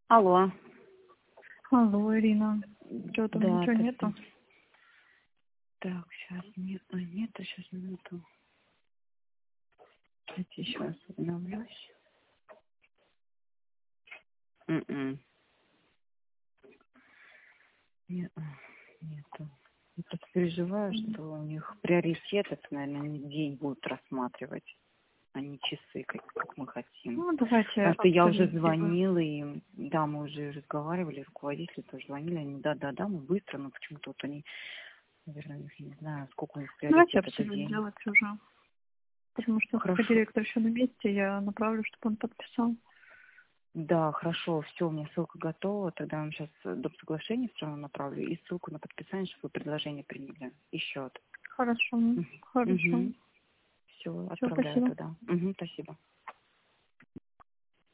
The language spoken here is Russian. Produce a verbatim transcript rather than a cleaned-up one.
Алло. Алло, Ирина. Что там, Да, ничего это нету? ты. Так, сейчас нет, а, нету, сейчас минуту. Давайте еще раз обновлюсь. М-м. Нет, нету. Я просто переживаю, что у них приоритет, это, наверное, не день будут рассматривать, а не часы, как, как мы хотим. Ну, давайте Потому что я уже альтернативы. звонила им, да, мы уже разговаривали, руководители тоже звонили, они, да-да-да, мы быстро, но почему-то вот они, наверное, у них, не знаю, сколько у них Давайте приоритет, это абсолют день. сделать уже. Потому что пока Хорошо. директор еще на месте, я направлю, чтобы он подписал. Да, хорошо, все, у меня ссылка готова. Тогда я вам сейчас доп. Соглашение все равно направлю и ссылку на подписание, чтобы вы предложение приняли. И счет. Хорошо, хорошо. Угу. Все, Все, отправляю спасибо. тогда. Угу, спасибо.